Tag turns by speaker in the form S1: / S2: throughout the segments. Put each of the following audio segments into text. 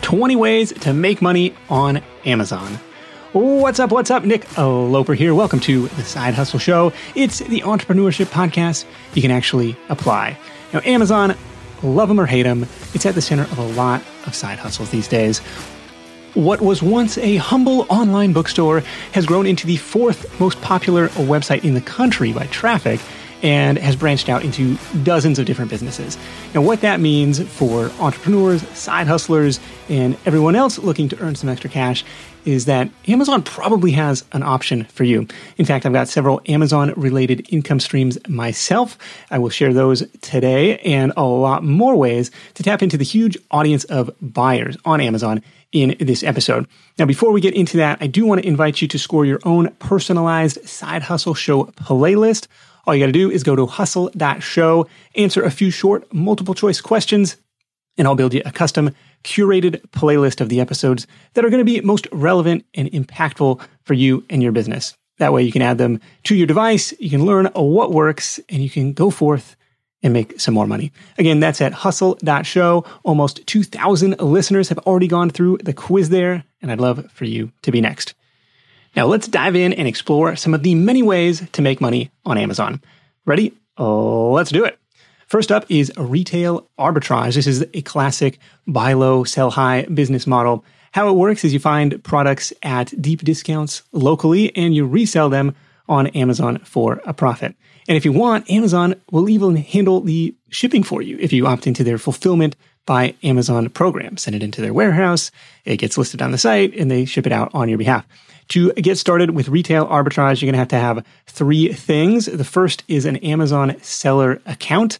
S1: 20 ways to make money on Amazon. What's up? Nick Loper here. Welcome to The Side Hustle Show. It's the entrepreneurship podcast you can actually apply. Now, Amazon, love them or hate them, it's at the center of a lot of side hustles these days. What was once a humble online bookstore has grown into the fourth most popular website in the country by traffic and has branched out into dozens of different businesses. Now, what that means for entrepreneurs, side hustlers, and everyone else looking to earn some extra cash is that Amazon probably has an option for you. In fact, I've got several Amazon-related income streams myself. I will share those today and a lot more ways to tap into the huge audience of buyers on Amazon in this episode. Now, before we get into that, I do want to invite you to score your own personalized Side Hustle Show playlist. All you got to do is go to hustle.show, answer a few short multiple choice questions, and I'll build you a custom curated playlist of the episodes that are going to be most relevant and impactful for you and your business. That way you can add them to your device, you can learn what works, and you can go forth and make some more money. Again, that's at hustle.show. Almost 2,000 listeners have already gone through the quiz there, and I'd love for you to be next. Now let's dive in and explore some of the many ways to make money on Amazon. Ready? Let's do it. First up is retail arbitrage. This is a classic buy low, sell high business model. How it works is you find products at deep discounts locally and you resell them on Amazon for a profit. And if you want, Amazon will even handle the shipping for you if you opt into their fulfillment by Amazon program. Send it into their warehouse, it gets listed on the site, and they ship it out on your behalf. To get started with retail arbitrage, you're going to have 3 things. The first is an Amazon seller account.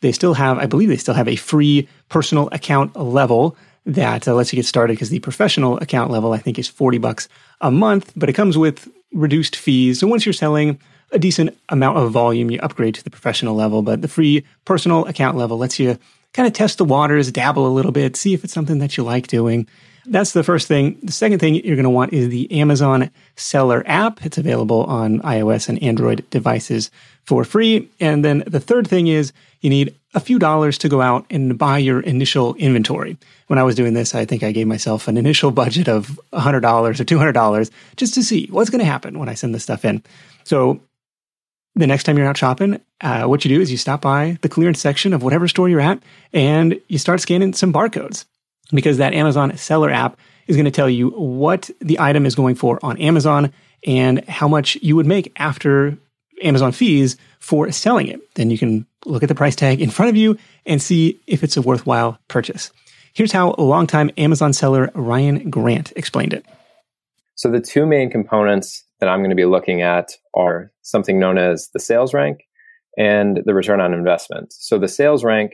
S1: I believe they still have a free personal account level that lets you get started, because the professional account level, I think, is $40 a month, but it comes with reduced fees. So once you're selling a decent amount of volume, you upgrade to the professional level, but the free personal account level lets you kind of test the waters, dabble a little bit, see if it's something that you like doing. That's the first thing. The second thing you're going to want is the Amazon Seller app. It's available on iOS and Android devices for free. And then the third thing is you need a few dollars to go out and buy your initial inventory. When I was doing this, I think I gave myself an initial budget of $100 or $200 just to see what's going to happen when I send this stuff in. So the next time you're out shopping, what you do is you stop by the clearance section of whatever store you're at and you start scanning some barcodes, because that Amazon Seller app is going to tell you what the item is going for on Amazon and how much you would make after Amazon fees for selling it. Then you can look at the price tag in front of you and see if it's a worthwhile purchase. Here's how longtime Amazon seller Ryan Grant explained it.
S2: So the 2 main components that I'm going to be looking at are something known as the sales rank and the return on investment. So the sales rank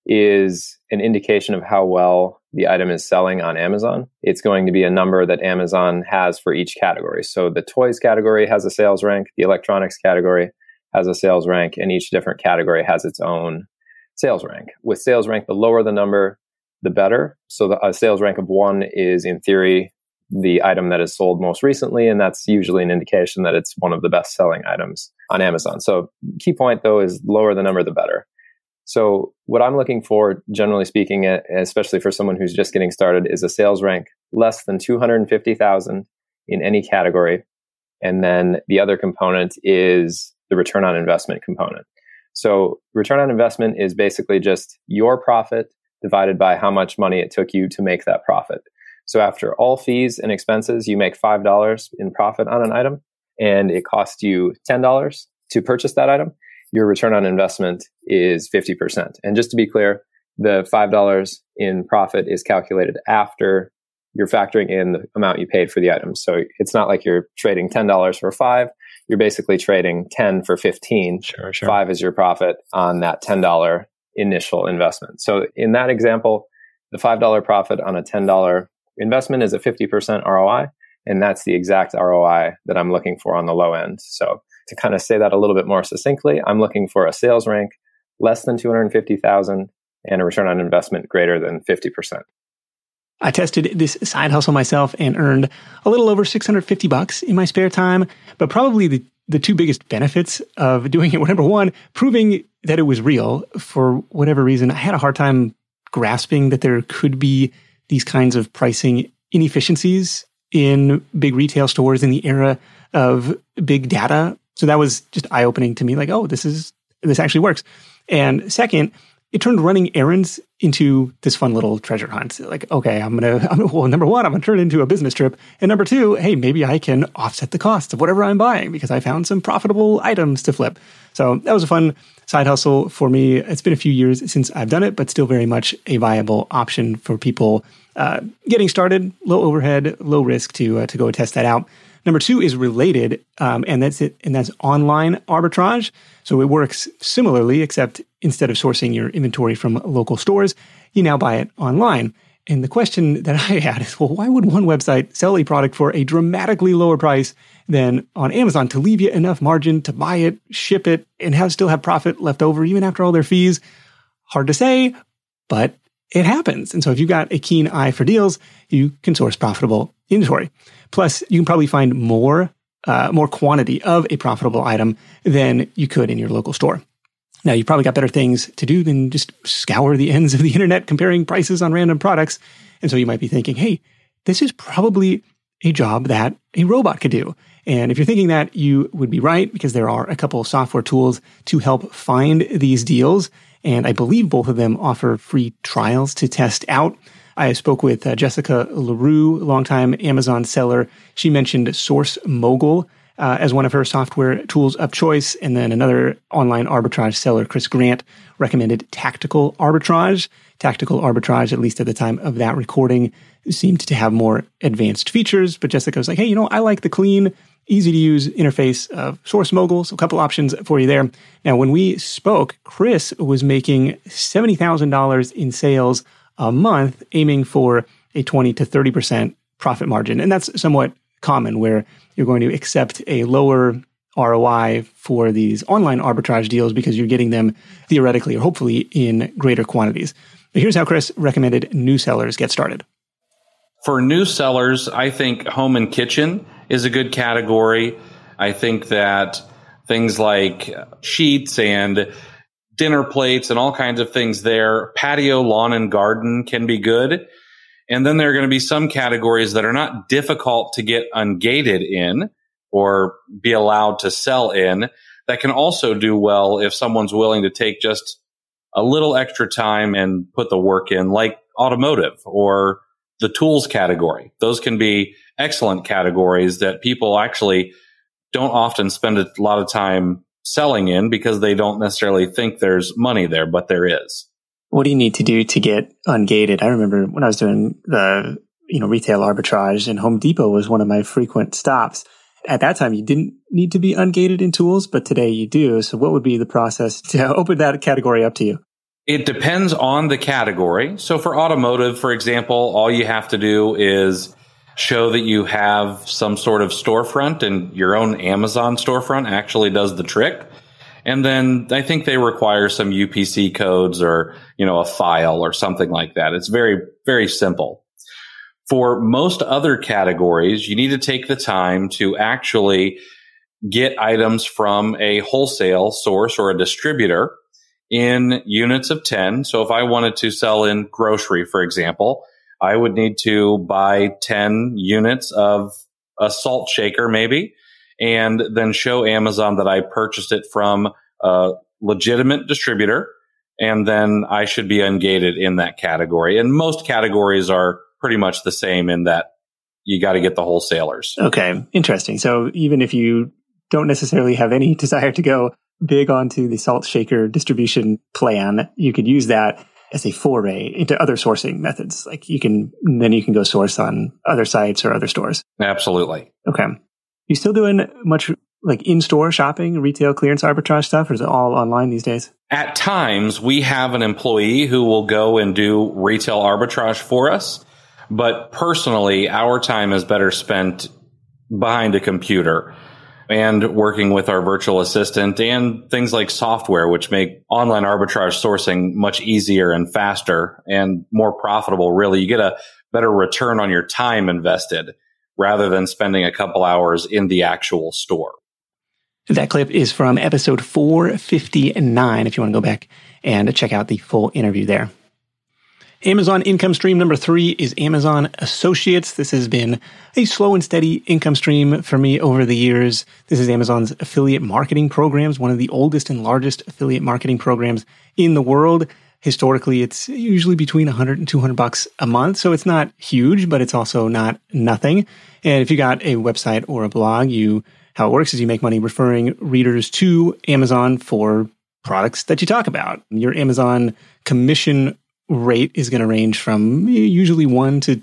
S2: is an indication of how well the item is selling on Amazon. It's going to be a number that Amazon has for each category. So the toys category has a sales rank, the electronics category has a sales rank, and each different category has its own sales rank. With sales rank, the lower the number, the better. So a sales rank of 1 is, in theory, the item that is sold most recently, and that's usually an indication that it's one of the best-selling items on Amazon. So key point, though, is lower the number, the better. So what I'm looking for, generally speaking, especially for someone who's just getting started, is a sales rank less than 250,000 in any category. And then the other component is the return on investment component. So return on investment is basically just your profit divided by how much money it took you to make that profit. So after all fees and expenses, you make $5 in profit on an item, and it cost you $10 to purchase that item. Your return on investment is 50%. And just to be clear, the $5 in profit is calculated after you're factoring in the amount you paid for the item. So it's not like you're trading $10 for $5. You're basically trading 10 for 15.
S1: Sure.
S2: 5 is your profit on that $10 initial investment. So in that example, the $5 profit on a $10 investment is a 50% ROI. And that's the exact ROI that I'm looking for on the low end. So to kind of say that a little bit more succinctly, I'm looking for a sales rank less than 250,000 and a return on investment greater than 50%.
S1: I tested this side hustle myself and earned a little over $650 in my spare time. But probably the 2 biggest benefits of doing it were, number 1, proving that it was real. For whatever reason, I had a hard time grasping that there could be these kinds of pricing inefficiencies in big retail stores in the era of big data. So that was just eye-opening to me, like, oh, this actually works. And second, it turned running errands into this fun little treasure hunt. Like, okay, well, number one, I'm going to turn it into a business trip. And number two, hey, maybe I can offset the cost of whatever I'm buying because I found some profitable items to flip. So that was a fun side hustle for me. It's been a few years since I've done it, but still very much a viable option for people getting started, low overhead, low risk to go test that out. Number two is related, and that's it. And that's online arbitrage. So it works similarly, except instead of sourcing your inventory from local stores, you now buy it online. And the question that I had is, well, why would one website sell a product for a dramatically lower price than on Amazon to leave you enough margin to buy it, ship it, and still have profit left over even after all their fees? Hard to say, but it happens. And so if you've got a keen eye for deals, you can source profitable inventory. Plus, you can probably find more quantity of a profitable item than you could in your local store. Now, you've probably got better things to do than just scour the ends of the internet comparing prices on random products. And so you might be thinking, hey, this is probably a job that a robot could do. And if you're thinking that, you would be right, because there are a couple of software tools to help find these deals. And I believe both of them offer free trials to test out. I spoke with Jessica LaRue, longtime Amazon seller. She mentioned Source Mogul as one of her software tools of choice. And then another online arbitrage seller, Chris Grant, recommended Tactical Arbitrage. Tactical Arbitrage, at least at the time of that recording, seemed to have more advanced features. But Jessica was like, hey, I like the clean, easy-to-use interface of Source Mogul. So a couple options for you there. Now, when we spoke, Chris was making $70,000 in sales a month, aiming for a 20 to 30% profit margin. And that's somewhat common, where you're going to accept a lower ROI for these online arbitrage deals because you're getting them theoretically or hopefully in greater quantities. But here's how Chris recommended new sellers get started.
S3: For new sellers, I think home and kitchen is a good category. I think that things like sheets and dinner plates and all kinds of things there, patio, lawn, and garden can be good. And then there are going to be some categories that are not difficult to get ungated in or be allowed to sell in that can also do well if someone's willing to take just a little extra time and put the work in, like automotive or the tools category. Those can be excellent categories that people actually don't often spend a lot of time selling in because they don't necessarily think there's money there, but there is.
S1: What do you need to do to get ungated? I remember when I was doing the retail arbitrage, and Home Depot was one of my frequent stops. At that time, you didn't need to be ungated in tools, but today you do. So what would be the process to open that category up to you?
S3: It depends on the category. So for automotive, for example, all you have to do is show that you have some sort of storefront, and your own Amazon storefront actually does the trick. And then I think they require some UPC codes or, a file or something like that. It's very, very simple. For most other categories, you need to take the time to actually get items from a wholesale source or a distributor in units of 10. So if I wanted to sell in grocery, for example, I would need to buy 10 units of a salt shaker maybe, and then show Amazon that I purchased it from a legitimate distributor, and then I should be ungated in that category. And most categories are pretty much the same in that you got to get the wholesalers.
S1: Okay, interesting. So even if you don't necessarily have any desire to go big onto the salt shaker distribution plan, you could use that as a foray into other sourcing methods. Like you can go source on other sites or other stores.
S3: Absolutely.
S1: Okay. You still doing much like in-store shopping, retail clearance arbitrage stuff, or is it all online these days?
S3: At times, we have an employee who will go and do retail arbitrage for us. But personally, our time is better spent behind a computer and working with our virtual assistant and things like software, which make online arbitrage sourcing much easier and faster and more profitable. Really, you get a better return on your time invested rather than spending a couple hours in the actual store.
S1: That clip is from episode 459, if you want to go back and check out the full interview there. Amazon income stream number 3 is Amazon Associates. This has been a slow and steady income stream for me over the years. This is Amazon's affiliate marketing programs, one of the oldest and largest affiliate marketing programs in the world. Historically, it's usually between $100 and $200 a month. So it's not huge, but it's also not nothing. And if you got a website or a blog, how it works is you make money referring readers to Amazon for products that you talk about. Your Amazon commission rate is going to range from usually 1 to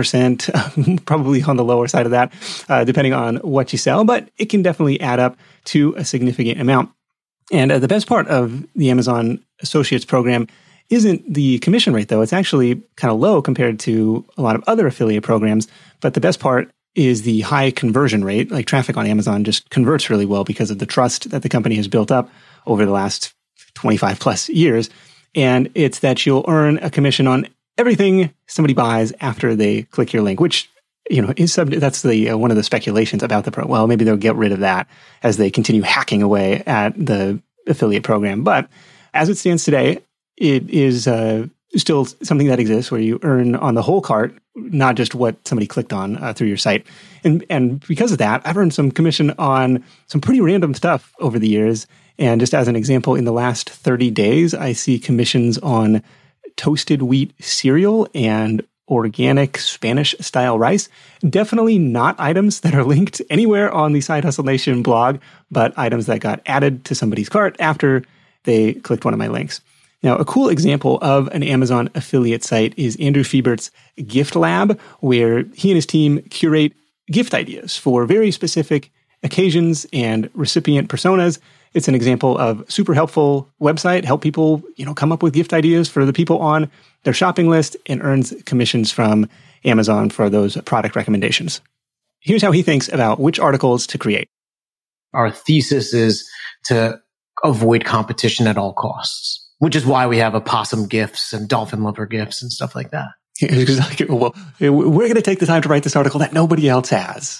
S1: 10%, probably on the lower side of that, depending on what you sell, but it can definitely add up to a significant amount. And the best part of the Amazon Associates program isn't the commission rate, though. It's actually kind of low compared to a lot of other affiliate programs, but the best part is the high conversion rate. Like traffic on Amazon just converts really well because of the trust that the company has built up over the last 25 plus years. And it's that you'll earn a commission on everything somebody buys after they click your link, which, that's one of the speculations about the pro. Well, maybe they'll get rid of that as they continue hacking away at the affiliate program. But as it stands today, it is still something that exists where you earn on the whole cart, not just what somebody clicked on through your site. And because of that, I've earned some commission on some pretty random stuff over the years. And just as an example, in the last 30 days, I see commissions on toasted wheat cereal and organic Spanish-style rice. Definitely not items that are linked anywhere on the Side Hustle Nation blog, but items that got added to somebody's cart after they clicked one of my links. Now, a cool example of an Amazon affiliate site is Andrew Fiebert's Gift Lab, where he and his team curate gift ideas for very specific occasions and recipient personas. It's an example of super helpful website, help people, come up with gift ideas for the people on their shopping list, and earns commissions from Amazon for those product recommendations. Here's how he thinks about which articles to create.
S4: Our thesis is to avoid competition at all costs, which is why we have opossum gifts and dolphin lover gifts and stuff like that.
S1: It's like, well, we're going to take the time to write this article that nobody else has.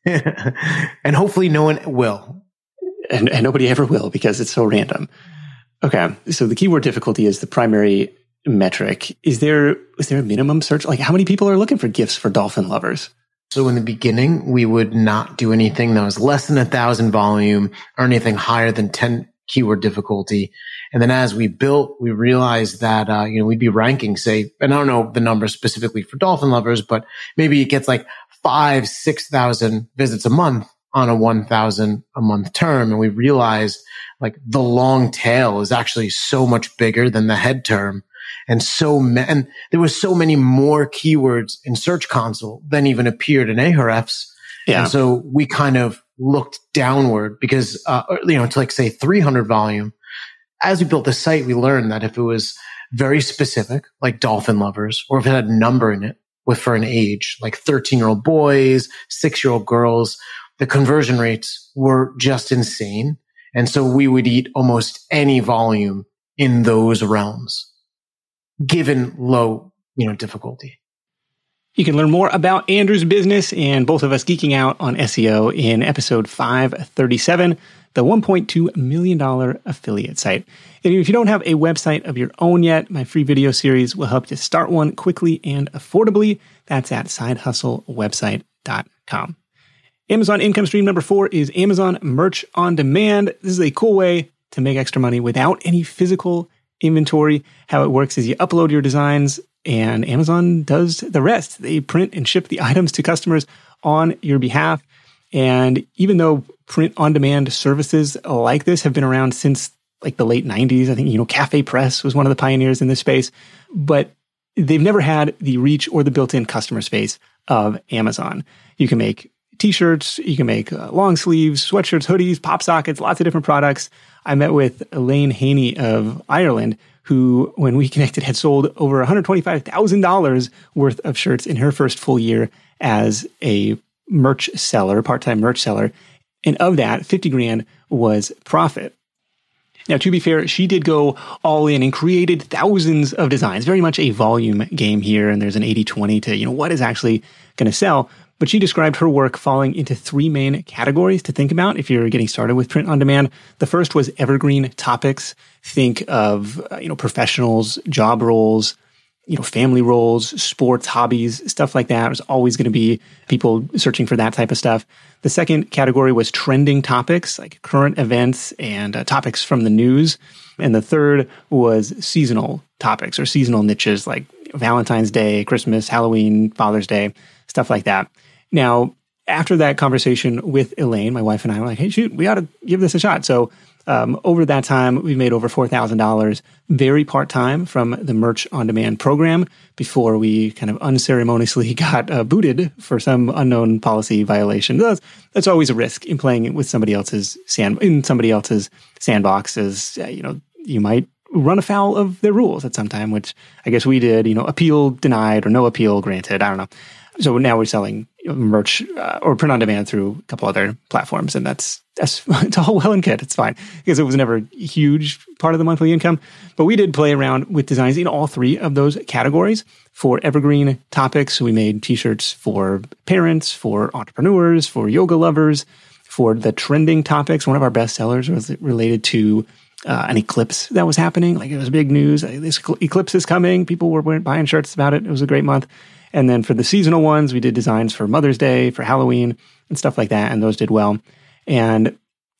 S4: And hopefully no one will.
S1: And nobody ever will because it's so random. Okay, so the keyword difficulty is the primary metric. Is there a minimum search? Like how many people are looking for gifts for dolphin lovers?
S4: So in the beginning, we would not do anything that was less than 1,000 volume or anything higher than 10 keyword difficulty. And then as we built, we realized that, we'd be ranking, say, and I don't know the number specifically for dolphin lovers, but maybe it gets like 5,000, 6,000 visits a month on a 1,000 a month term. And we realized like the long tail is actually so much bigger than the head term. And and there was so many more keywords in Search Console than even appeared in Ahrefs. Yeah. And so we kind of looked downward because, to like say 300 volume. As we built the site, we learned that if it was very specific, like dolphin lovers, or if it had a number in it for an age, like 13-year-old boys, 6-year-old girls, the conversion rates were just insane. And so we would eat almost any volume in those realms, given low, difficulty.
S1: You can learn more about Andrew's business and both of us geeking out on SEO in episode 537, the $1.2 million affiliate site. And if you don't have a website of your own yet, my free video series will help you start one quickly and affordably. That's at sidehustlewebsite.com. Amazon income stream number 4 is Amazon Merch on Demand. This is a cool way to make extra money without any physical inventory. How it works is you upload your designs and Amazon does the rest. They print and ship the items to customers on your behalf. And even though print on demand services like this have been around since like the late 90s, I think, Cafe Press was one of the pioneers in this space, but they've never had the reach or the built-in customer space of Amazon. You can make t-shirts, you can make long sleeves, sweatshirts, hoodies, pop sockets, lots of different products. I met with Elaine Haney of Ireland, who, when we connected, had sold over $125,000 worth of shirts in her first full year as a merch seller, part-time merch seller. And of that, 50 grand was profit. Now, to be fair, she did go all in and created thousands of designs, very much a volume game here. And there's an 80-20 to, what is actually going to sell. But she described her work falling into 3 main categories to think about if you're getting started with print on demand. The first was evergreen topics. Think of, professionals, job roles, family roles, sports, hobbies, stuff like that. There's always going to be people searching for that type of stuff. The second category was trending topics, like current events and topics from the news. And the third was seasonal topics or seasonal niches like Valentine's Day, Christmas, Halloween, Father's Day, stuff like that. Now, after that conversation with Elaine, my wife and I were like, hey, shoot, we ought to give this a shot. So over that time, we've made over $4,000 very part-time from the Merch on Demand program before we kind of unceremoniously got booted for some unknown policy violation. That's always a risk in playing with somebody else's sandbox, as you might run afoul of their rules at some time, which I guess we did, appeal denied or no appeal granted. I don't know. So now we're selling merch or print on demand through a couple other platforms, and that's it's all well and good. It's fine because it was never a huge part of the monthly income. But we did play around with designs in all three of those categories. For evergreen topics, we made t-shirts for parents, for entrepreneurs, for yoga lovers. For the trending topics, one of our best sellers was related to an eclipse that was happening. Like, it was big news. This eclipse is coming. People were buying shirts about it. It was a great month. And then for the seasonal ones, we did designs for Mother's Day, for Halloween, and stuff like that. And those did well. And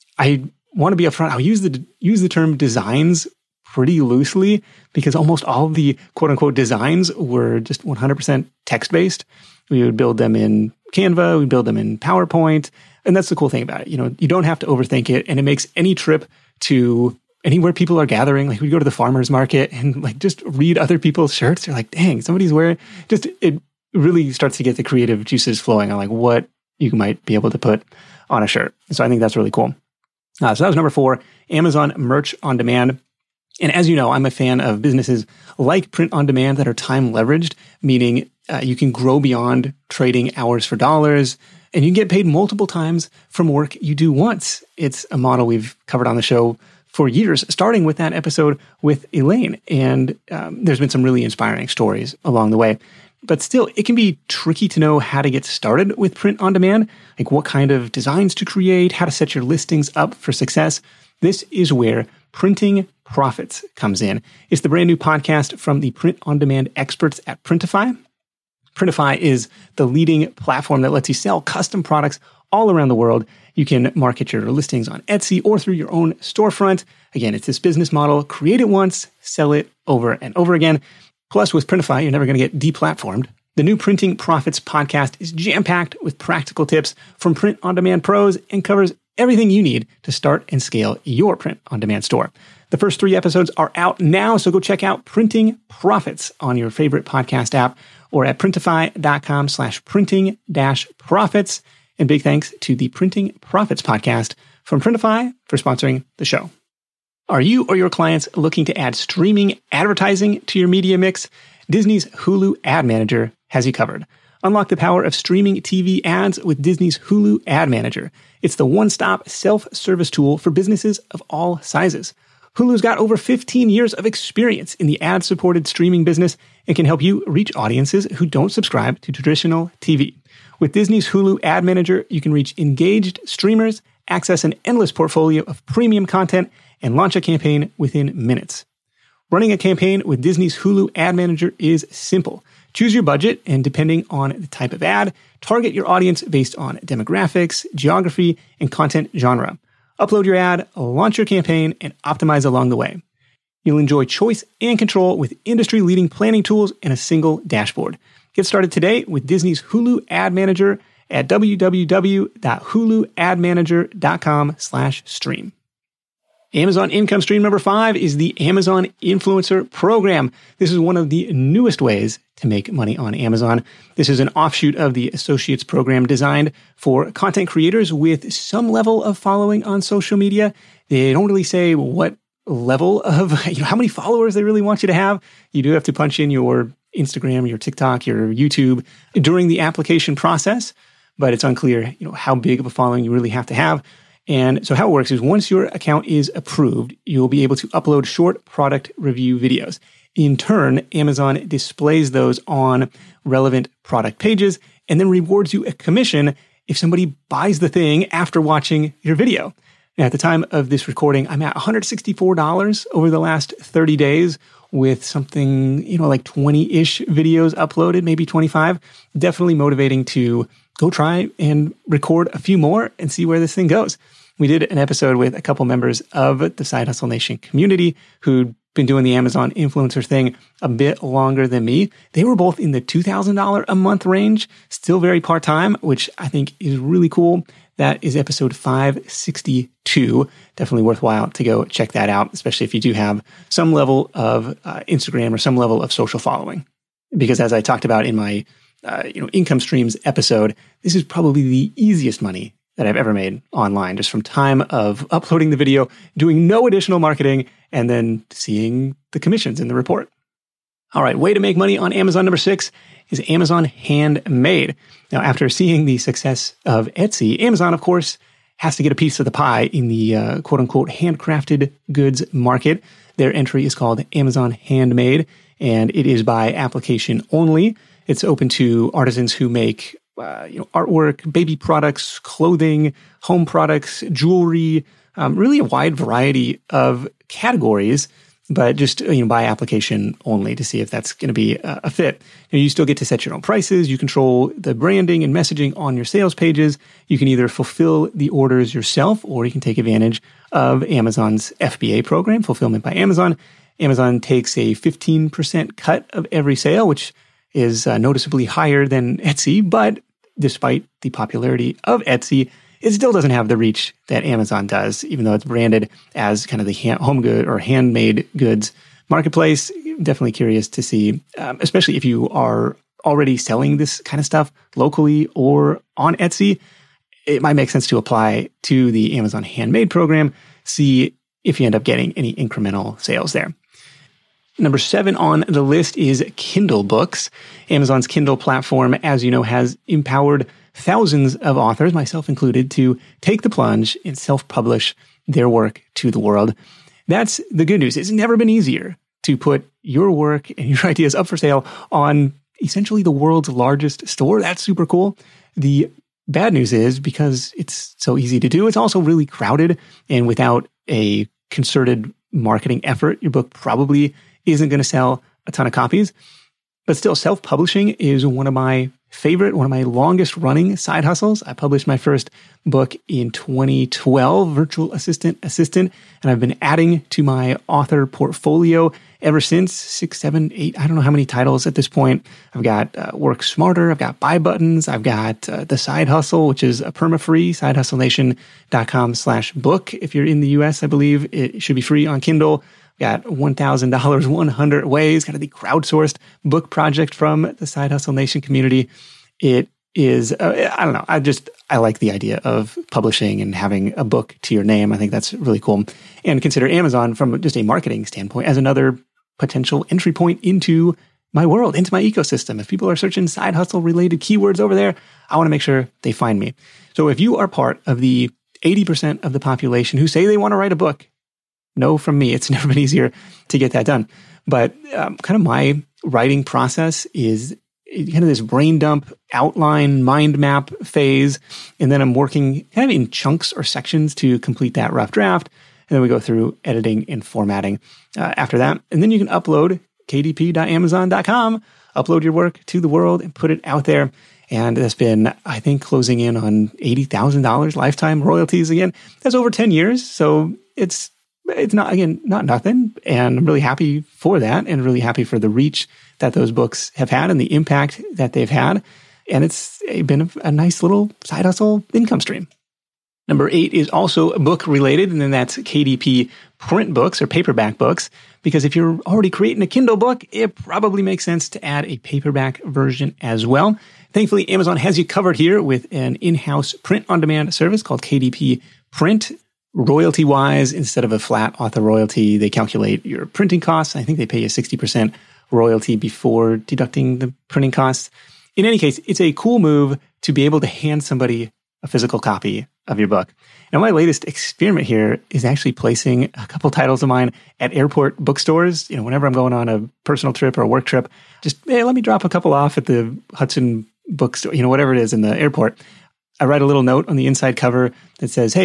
S1: I want to be upfront. I'll use the term designs pretty loosely because almost all of the quote unquote designs were just 100% text-based. We would build them in Canva. We'd build them in PowerPoint. And that's the cool thing about it. You don't have to overthink it. And it makes any trip to anywhere people are gathering, like we go to the farmer's market and like just read other people's shirts. You're like, dang, somebody's wearing, it really starts to get the creative juices flowing on like what you might be able to put on a shirt. So I think that's really cool. So that was number 4, Amazon Merch on Demand. And as you know, I'm a fan of businesses like print on demand that are time leveraged, meaning you can grow beyond trading hours for dollars and you can get paid multiple times from work you do once. It's a model we've covered on the show for years, starting with that episode with Elaine. And there's been some really inspiring stories along the way. But still, it can be tricky to know how to get started with print on demand, like what kind of designs to create, how to set your listings up for success. This is where Printing Profits comes in. It's the brand new podcast from the print on demand experts at Printify. Printify is the leading platform that lets you sell custom products all around the world. You can market your listings on Etsy or through your own storefront. Again, it's this business model. Create it once, sell it over and over again. Plus, with Printify, you're never going to get deplatformed. The new Printing Profits podcast is jam-packed with practical tips from print-on-demand pros and covers everything you need to start and scale your print-on-demand store. The first 3 episodes are out now, so go check out Printing Profits on your favorite podcast app or at printify.com/printing-profits. And big thanks to the Printing Profits podcast from Printify for sponsoring the show. Are you or your clients looking to add streaming advertising to your media mix? Disney's Hulu Ad Manager has you covered. Unlock the power of streaming TV ads with Disney's Hulu Ad Manager. It's the one-stop self-service tool for businesses of all sizes. Hulu's got over 15 years of experience in the ad-supported streaming business and can help you reach audiences who don't subscribe to traditional TV. With Disney's Hulu Ad Manager, you can reach engaged streamers, access an endless portfolio of premium content, and launch a campaign within minutes. Running a campaign with Disney's Hulu Ad Manager is simple. Choose your budget, and depending on the type of ad, target your audience based on demographics, geography, and content genre. Upload your ad, launch your campaign, and optimize along the way. You'll enjoy choice and control with industry-leading planning tools and a single dashboard. Get started today with Disney's Hulu Ad Manager at www.huluadmanager.com/stream. Amazon income stream number 5 is the Amazon Influencer Program. This is one of the newest ways to make money on Amazon. This is an offshoot of the Associates program designed for content creators with some level of following on social media. They don't really say what level of, how many followers they really want you to have. You do have to punch in your Instagram, your TikTok, your YouTube during the application process, but it's unclear, how big of a following you really have to have. And so how it works is once your account is approved, you'll be able to upload short product review videos. In turn, Amazon displays those on relevant product pages and then rewards you a commission if somebody buys the thing after watching your video. Now, at the time of this recording, I'm at $164 over the last 30 days, with something, like 20-ish videos uploaded, maybe 25. Definitely motivating to go try and record a few more and see where this thing goes. We did an episode with a couple members of the Side Hustle Nation community who'd been doing the Amazon influencer thing a bit longer than me. They were both in the $2,000 a month range, still very part-time, which I think is really cool. That is episode 562. Definitely worthwhile to go check that out, especially if you do have some level of Instagram or some level of social following. Because as I talked about in my income streams episode, this is probably the easiest money that I've ever made online, just from time of uploading the video, doing no additional marketing, and then seeing the commissions in the report. All right, way to make money on Amazon number 6 is Amazon Handmade. Now, after seeing the success of Etsy, Amazon, of course, has to get a piece of the pie in the quote-unquote handcrafted goods market. Their entry is called Amazon Handmade, and it is by application only. It's open to artisans who make artwork, baby products, clothing, home products, jewelry, really a wide variety of categories, but just by application only to see if that's going to be a fit. You still get to set your own prices. You control the branding and messaging on your sales pages. You can either fulfill the orders yourself, or you can take advantage of Amazon's FBA program, Fulfillment by Amazon. Amazon takes a 15% cut of every sale, which is noticeably higher than Etsy, but despite the popularity of Etsy, it still doesn't have the reach that Amazon does, even though it's branded as kind of the home good or handmade goods marketplace. Definitely curious to see, especially if you are already selling this kind of stuff locally or on Etsy, it might make sense to apply to the Amazon Handmade program, see if you end up getting any incremental sales there. Number 7 on the list is Kindle books. Amazon's Kindle platform, as you know, has empowered thousands of authors, myself included, to take the plunge and self-publish their work to the world. That's the good news. It's never been easier to put your work and your ideas up for sale on essentially the world's largest store. That's super cool. The bad news is, because it's so easy to do, it's also really crowded, and without a concerted marketing effort, your book probably isn't going to sell a ton of copies. But still, self-publishing is one of my longest running side hustles. I published my first book in 2012, Virtual Assistant, and I've been adding to my author portfolio ever since. 6, 7, 8, I don't know how many titles at this point. I've got Work Smarter, I've got Buy Buttons, I've got The Side Hustle, which is a perma-free, sidehustlenation.com/book. If you're in the US, I believe it should be free on Kindle. Got $1,000, 100 ways, kind of the crowdsourced book project from the Side Hustle Nation community. It is, I don't know, I like the idea of publishing and having a book to your name. I think that's really cool. And consider Amazon from just a marketing standpoint as another potential entry point into my world, into my ecosystem. If people are searching side hustle related keywords over there, I want to make sure they find me. So if you are part of the 80% of the population who say they want to write a book, no from me. It's never been easier to get that done. But kind of my writing process is kind of this brain dump, outline, mind map phase. And then I'm working kind of in chunks or sections to complete that rough draft. And then we go through editing and formatting after that. And then you can upload kdp.amazon.com, upload your work to the world and put it out there. And that's been, I think, closing in on $80,000 lifetime royalties again. That's over 10 years. So it's not nothing. And I'm really happy for that, and really happy for the reach that those books have had and the impact that they've had. And it's been a nice little side hustle income stream. Number 8 is also book related, and then that's KDP print books or paperback books. Because if you're already creating a Kindle book, it probably makes sense to add a paperback version as well. Thankfully, Amazon has you covered here with an in-house print-on-demand service called KDP Print. Royalty-wise, instead of a flat author royalty, they calculate your printing costs. I think they pay you 60% royalty before deducting the printing costs. In any case, it's a cool move to be able to hand somebody a physical copy of your book. Now, my latest experiment here is actually placing a couple titles of mine at airport bookstores. Whenever I'm going on a personal trip or a work trip, just, hey, let me drop a couple off at the Hudson bookstore, whatever it is in the airport. I write a little note on the inside cover that says, hey,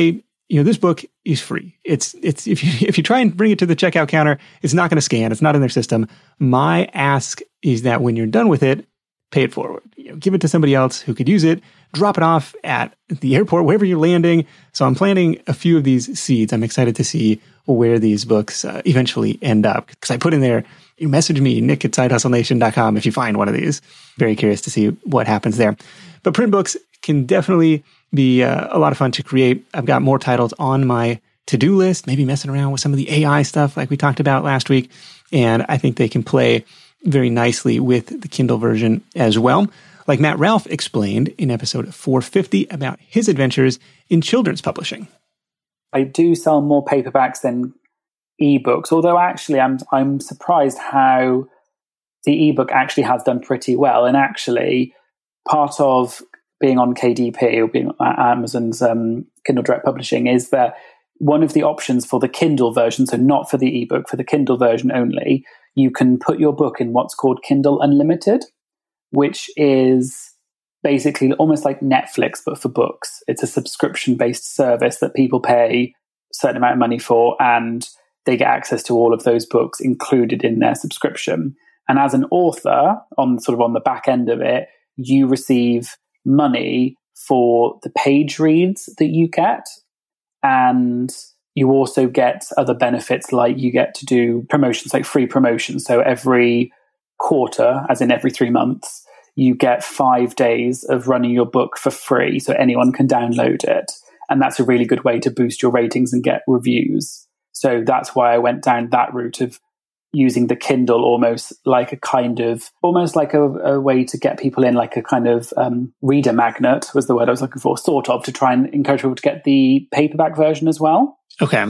S1: this book is free. It's if you try and bring it to the checkout counter, it's not going to scan. It's not in their system. My ask is that when you're done with it, pay it forward. Give it to somebody else who could use it. Drop it off at the airport, wherever you're landing. So I'm planting a few of these seeds. I'm excited to see where these books eventually end up. Because I put in there, you message me, nick@sidehustlenation.com if you find one of these. Very curious to see what happens there. But print books can definitely be a lot of fun to create. I've got more titles on my to-do list, maybe messing around with some of the AI stuff like we talked about last week. And I think they can play very nicely with the Kindle version as well. Like Matt Ralph explained in episode 450 about his adventures in children's publishing.
S5: I do sell more paperbacks than ebooks, although actually I'm surprised how the ebook actually has done pretty well. And actually, part of being on KDP or being on Amazon's Kindle Direct Publishing is that one of the options for the Kindle version, so not for the ebook, for the Kindle version only, you can put your book in what's called Kindle Unlimited, which is basically almost like Netflix, but for books. It's a subscription-based service that people pay a certain amount of money for, and they get access to all of those books included in their subscription. And as an author, on the back end of it, you receive money for the page reads that you get. And you also get other benefits, like you get to do promotions, like free promotions. So every quarter, as in every 3 months, you get 5 days of running your book for free. So anyone can download it. And that's a really good way to boost your ratings and get reviews. So that's why I went down that route of using the Kindle almost like a way to get people in, like a kind of reader magnet was the word I was looking for, sort of, to try and encourage people to get the paperback version as well.
S1: Okay.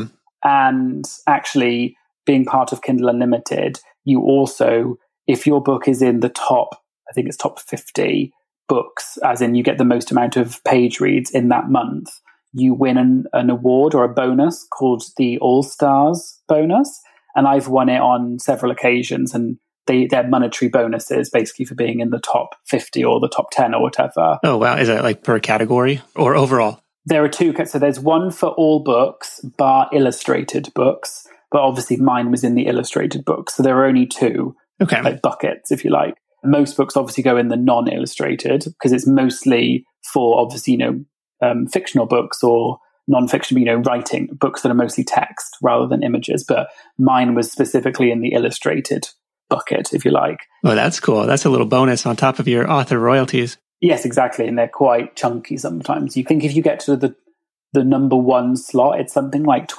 S5: And actually, being part of Kindle Unlimited, you also, if your book is in the top, I think it's top 50 books, as in you get the most amount of page reads in that month, you win an award or a bonus called the All Stars bonus. And I've won it on several occasions, and they're monetary bonuses basically for being in the top 50 or the top 10 or whatever.
S1: Oh, wow. Is that like per category or overall?
S5: There are two. So there's one for all books, bar illustrated books. But obviously mine was in the illustrated books. So there are only two like buckets, if you like. Most books obviously go in the non-illustrated because it's mostly for obviously, fictional books or non-fiction, writing books that are mostly text rather than images. But mine was specifically in the illustrated bucket, if you like.
S1: Oh, that's cool. That's a little bonus on top of your author royalties.
S5: Yes, exactly. And they're quite chunky sometimes. You think if you get to the number one slot, it's something like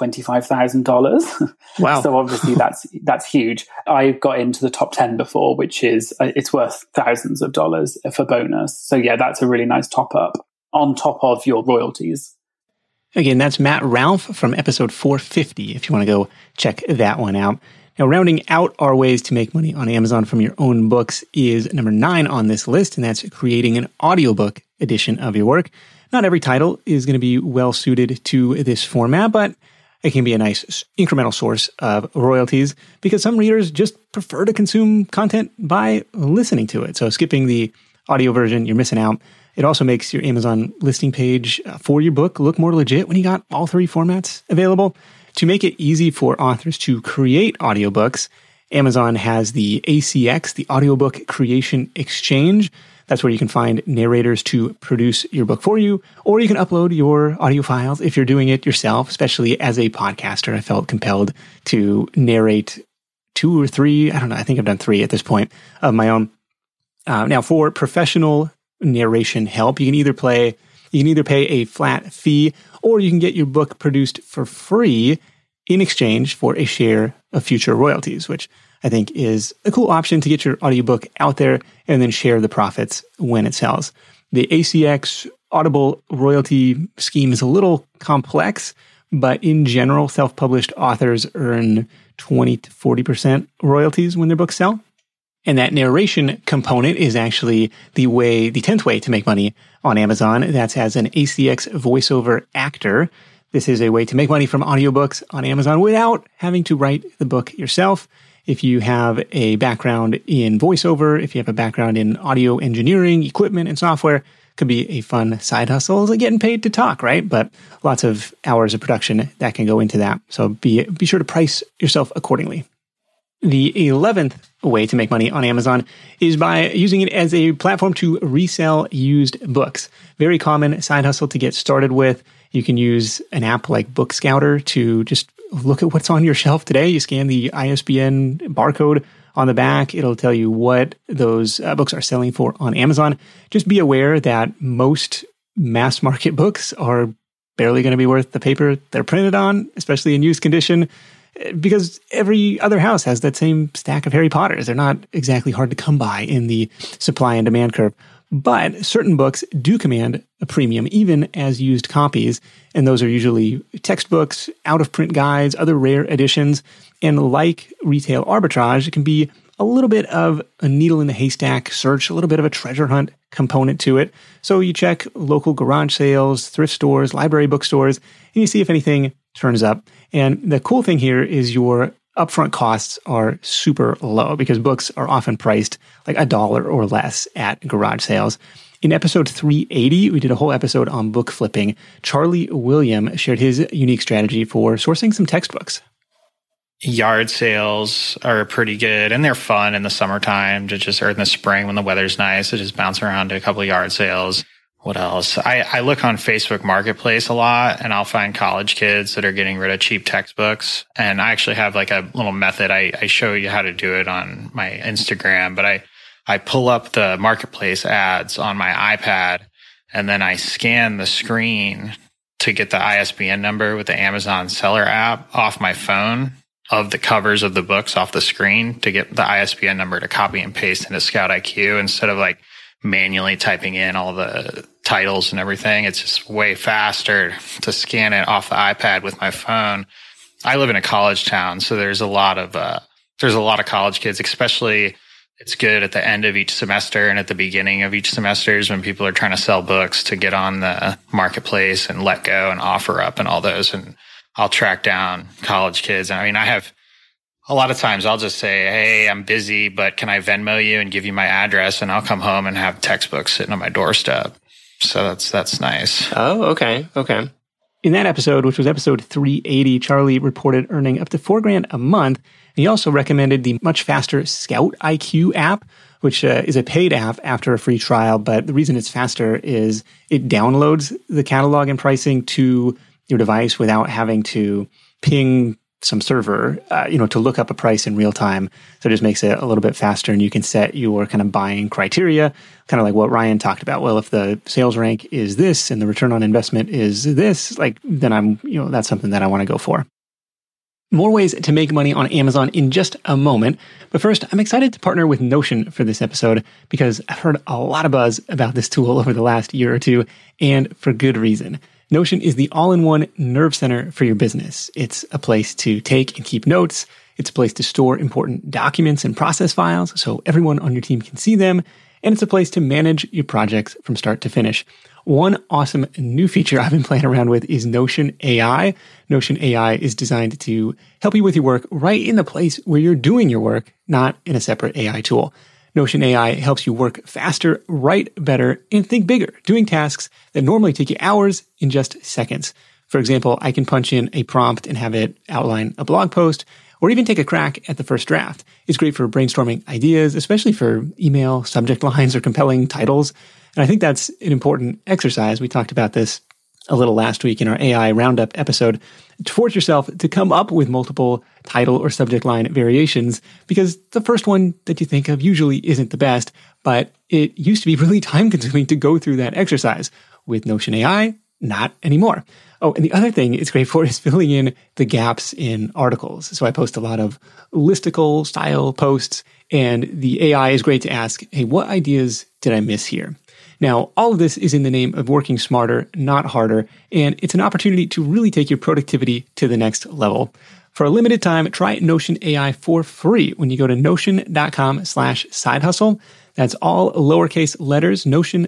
S5: $25,000.
S1: Wow.
S5: So obviously that's huge. I got into the top 10 before, which is, it's worth thousands of dollars for bonus. So yeah, that's a really nice top up on top of your royalties.
S1: Again, that's Matt Ralph from episode 450, if you want to go check that one out. Now, rounding out our ways to make money on Amazon from your own books is number 9 on this list, and that's creating an audiobook edition of your work. Not every title is going to be well suited to this format, but it can be a nice incremental source of royalties because some readers just prefer to consume content by listening to it. So skipping the audio version, you're missing out. It also makes your Amazon listing page for your book look more legit when you got all 3 formats available. To make it easy for authors to create audiobooks, Amazon has the ACX, the Audiobook Creation Exchange. That's where you can find narrators to produce your book for you, or you can upload your audio files if you're doing it yourself, especially as a podcaster. I felt compelled to narrate 2 or 3, I don't know, I think I've done 3 at this point of my own. Now, for professional narration help, you can either pay a flat fee, or you can get your book produced for free in exchange for a share of future royalties, which I think is a cool option to get your audiobook out there and then share the profits when it sells. The ACX Audible royalty scheme is a little complex, but in general, self-published authors earn 20 to 40% royalties when their books sell. And that narration component is actually the 10th way to make money on Amazon. That's as an ACX voiceover actor. This is a way to make money from audiobooks on Amazon without having to write the book yourself. If you have a background in voiceover, if you have a background in audio engineering, equipment, and software, could be a fun side hustle. It's like getting paid to talk, right? But lots of hours of production that can go into that. So be sure to price yourself accordingly. The 11th way to make money on Amazon is by using it as a platform to resell used books. Very common side hustle to get started with. You can use an app like Book Scouter to just look at what's on your shelf today. You scan the ISBN barcode on the back. It'll tell you what those books are selling for on Amazon. Just be aware that most mass market books are barely going to be worth the paper they're printed on, especially in used condition, because every other house has that same stack of Harry Potters. They're not exactly hard to come by in the supply and demand curve. But certain books do command a premium, even as used copies. And those are usually textbooks, out-of-print guides, other rare editions. And like retail arbitrage, it can be a little bit of a needle in the haystack search, a little bit of a treasure hunt component to it. So you check local garage sales, thrift stores, library bookstores, and you see if anything turns up. And the cool thing here is your upfront costs are super low because books are often priced like $1 or less at garage sales. In episode 380, we did a whole episode on book flipping. Charlie William shared his unique strategy for sourcing some textbooks.
S6: Yard sales are pretty good, and they're fun in the summertime or in the spring when the weather's nice to just bounce around to a couple of yard sales. What else? I look on Facebook Marketplace a lot, and I'll find college kids that are getting rid of cheap textbooks. And I actually have like a little method. I show you how to do it on my Instagram, but I pull up the Marketplace ads on my iPad, and then I scan the screen to get the ISBN number with the Amazon Seller app off my phone of the covers of the books off the screen to get the ISBN number to copy and paste into Scout IQ instead of like manually typing in all the titles and everything. It's just way faster to scan it off the iPad with my phone. I live in a college town, so there's a lot of college kids, especially it's good at the end of each semester and at the beginning of each semester is when people are trying to sell books to get on the marketplace and let go and offer up and all those. And I'll track down college kids. I mean, I have a lot of times I'll just say, hey, I'm busy, but can I Venmo you and give you my address? And I'll come home and have textbooks sitting on my doorstep. So that's nice.
S1: Oh, okay. In that episode, which was episode 380, Charlie reported earning up to $4,000 a month. And he also recommended the much faster Scout IQ app, which is a paid app after a free trial. But the reason it's faster is it downloads the catalog and pricing to your device without having to ping some server, to look up a price in real time. So it just makes it a little bit faster, and you can set your kind of buying criteria, kind of like what Ryan talked about. Well, if the sales rank is this and the return on investment is this, then that's something that I want to go for. More ways to make money on Amazon in just a moment. But first, I'm excited to partner with Notion for this episode because I've heard a lot of buzz about this tool over the last year or two, and for good reason. Notion is the all-in-one nerve center for your business. It's a place to take and keep notes. It's a place to store important documents and process files so everyone on your team can see them. And it's a place to manage your projects from start to finish. One awesome new feature I've been playing around with is Notion AI. Notion AI is designed to help you with your work right in the place where you're doing your work, not in a separate AI tool. Notion AI helps you work faster, write better, and think bigger, doing tasks that normally take you hours in just seconds. For example, I can punch in a prompt and have it outline a blog post, or even take a crack at the first draft. It's great for brainstorming ideas, especially for email subject lines or compelling titles. And I think that's an important exercise. We talked about this a little last week in our AI Roundup episode, to force yourself to come up with multiple title or subject line variations, because the first one that you think of usually isn't the best, but it used to be really time consuming to go through that exercise. With Notion AI, not anymore. Oh, and the other thing it's great for is filling in the gaps in articles. So I post a lot of listicle style posts, and the AI is great to ask, hey, what ideas did I miss here? Now, all of this is in the name of working smarter, not harder, and it's an opportunity to really take your productivity to the next level. For a limited time, try Notion AI for free when you go to notion.com/sidehustle. That's all lowercase letters,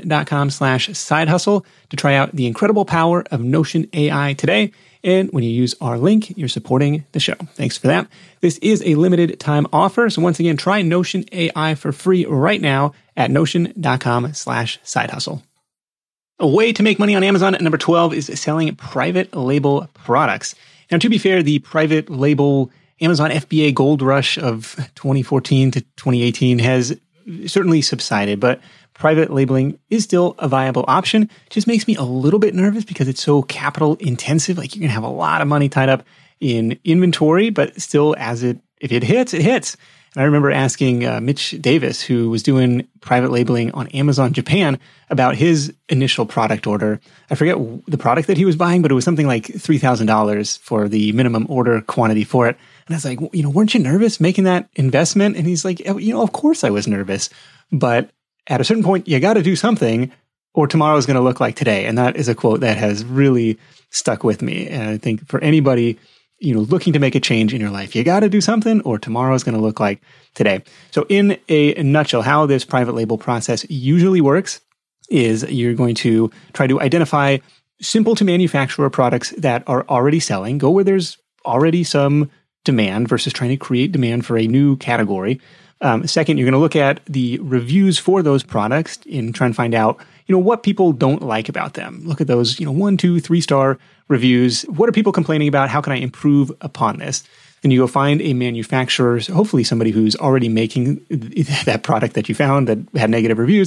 S1: notion.com/sidehustle to try out the incredible power of Notion AI today. And when you use our link, you're supporting the show. Thanks for that. This is a limited time offer. So once again, try Notion AI for free right now at notion.com/sidehustle. A way to make money on Amazon at number 12 is selling private label products. Now, to be fair, the private label Amazon FBA gold rush of 2014 to 2018 has certainly subsided, but private labeling is still a viable option. It just makes me a little bit nervous because it's so capital intensive. Like, you're going to have a lot of money tied up in inventory, but still, if it hits, it hits. And I remember asking Mitch Davis, who was doing private labeling on Amazon Japan, about his initial product order. I forget the product that he was buying, but it was something like $3,000 for the minimum order quantity for it. And I was like, weren't you nervous making that investment? And he's like, of course I was nervous. But at a certain point, you got to do something or tomorrow is going to look like today. And that is a quote that has really stuck with me. And I think for anybody looking to make a change in your life, you got to do something or tomorrow is going to look like today. So in a nutshell, how this private label process usually works is you're going to try to identify simple to manufacture products that are already selling, go where there's already some demand versus trying to create demand for a new category. Second, you're going to look at the reviews for those products and try and find out, what people don't like about them. Look at those, 1, 2, 3-star reviews. What are people complaining about? How can I improve upon this? Then you go find a manufacturer, hopefully somebody who's already making that product that you found that had negative reviews.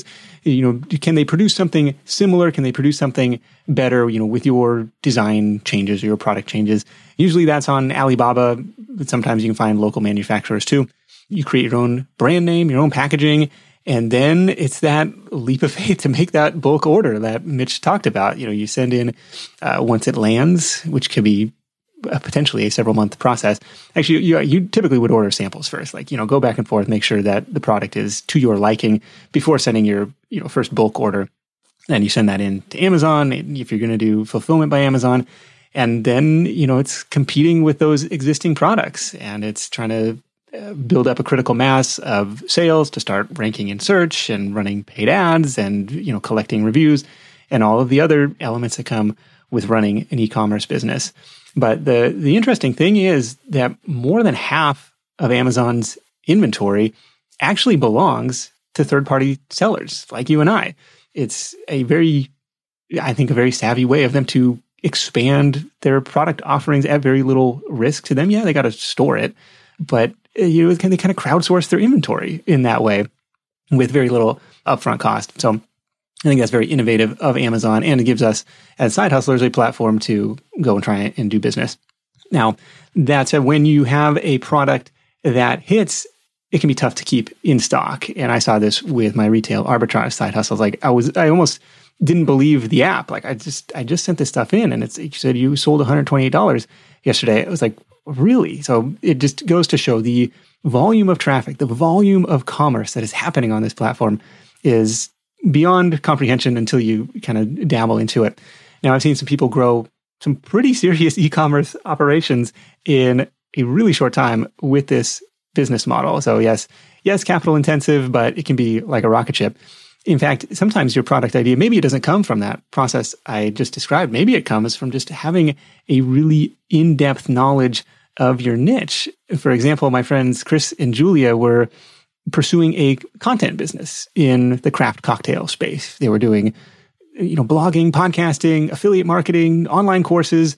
S1: Can they produce something similar? Can they produce something better, with your design changes or your product changes? Usually that's on Alibaba, but sometimes you can find local manufacturers too. You create your own brand name, your own packaging, and then it's that leap of faith to make that bulk order that Mitch talked about. You send in once it lands, which could be potentially a several-month process. Actually, you typically would order samples first, go back and forth, make sure that the product is to your liking before sending your first bulk order. Then you send that in to Amazon if you're going to do fulfillment by Amazon. And then, it's competing with those existing products and it's trying to build up a critical mass of sales to start ranking in search and running paid ads and, collecting reviews and all of the other elements that come with running an e-commerce business. But the interesting thing is that more than half of Amazon's inventory actually belongs to third-party sellers like you and I. It's a very savvy way of them to expand their product offerings at very little risk to them. Yeah, they got to store it, but they kind of crowdsource their inventory in that way with very little upfront cost. So I think that's very innovative of Amazon, and it gives us as side hustlers a platform to go and try and do business. Now, that said, when you have a product that hits, it can be tough to keep in stock. And I saw this with my retail arbitrage side hustles. I almost didn't believe the app. I just sent this stuff in and it said you sold $128 yesterday. It was like, really? So it just goes to show the volume of traffic, the volume of commerce that is happening on this platform is beyond comprehension until you kind of dabble into it. Now, I've seen some people grow some pretty serious e-commerce operations in a really short time with this business model. So yes, capital intensive, but it can be like a rocket ship. In fact, sometimes your product idea, maybe it doesn't come from that process I just described. Maybe it comes from just having a really in-depth knowledge of your niche. For example, my friends Chris and Julia were pursuing a content business in the craft cocktail space. They were doing, blogging, podcasting, affiliate marketing, online courses,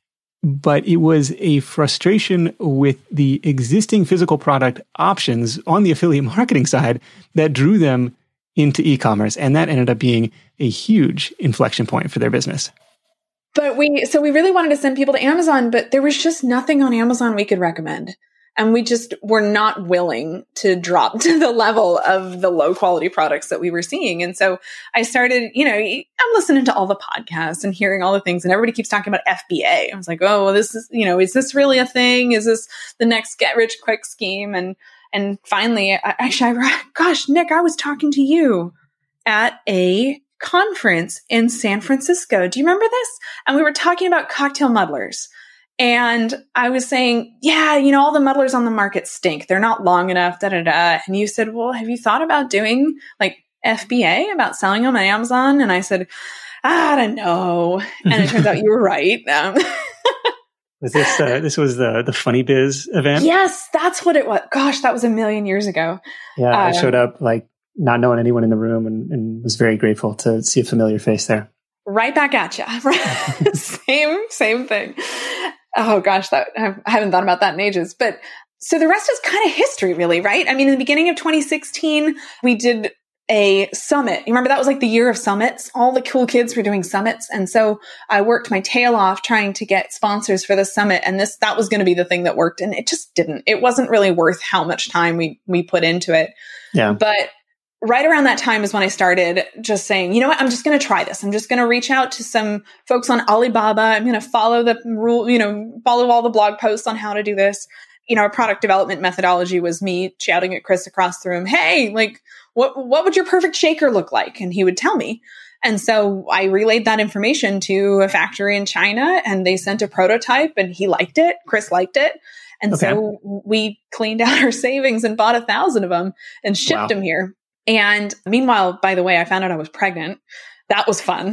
S1: but it was a frustration with the existing physical product options on the affiliate marketing side that drew them into e-commerce. And that ended up being a huge inflection point for their business.
S7: But we really wanted to send people to Amazon, but there was just nothing on Amazon we could recommend. And we just were not willing to drop to the level of the low quality products that we were seeing. And so I started, I'm listening to all the podcasts and hearing all the things, and everybody keeps talking about FBA. I was like, oh, well, this is, is this really a thing? Is this the next get rich quick scheme? And finally, gosh, Nick, I was talking to you at a conference in San Francisco. Do you remember this? And we were talking about cocktail muddlers. And I was saying, yeah, all the muddlers on the market stink. They're not long enough, And you said, well, have you thought about doing like FBA, about selling them on Amazon? And I said, I don't know. And it turns out you were right.
S1: Was this was the Funny Biz event?
S7: Yes, that's what it was. Gosh, that was a million years ago.
S1: Yeah, I showed up like not knowing anyone in the room and was very grateful to see a familiar face there.
S7: right back at you. Same thing. Oh gosh, I haven't thought about that in ages. But so the rest is kind of history, really, right? I mean, in the beginning of 2016, we did a summit. You remember that was like the year of summits? All the cool kids were doing summits. And so I worked my tail off trying to get sponsors for the summit. And that was going to be the thing that worked. And it just didn't. It wasn't really worth how much time we put into it.
S1: Yeah.
S7: But right around that time is when I started just saying, you know what, I'm just going to try this. I'm just going to reach out to some folks on Alibaba. I'm going to follow the rule, follow all the blog posts on how to do this. Our product development methodology was me shouting at Chris across the room, hey, like, what would your perfect shaker look like? And he would tell me. And so I relayed that information to a factory in China, and they sent a prototype, and he liked it. Chris liked it. And so we cleaned out our savings and bought 1,000 of them and shipped them here. And meanwhile, by the way, I found out I was pregnant. That was fun.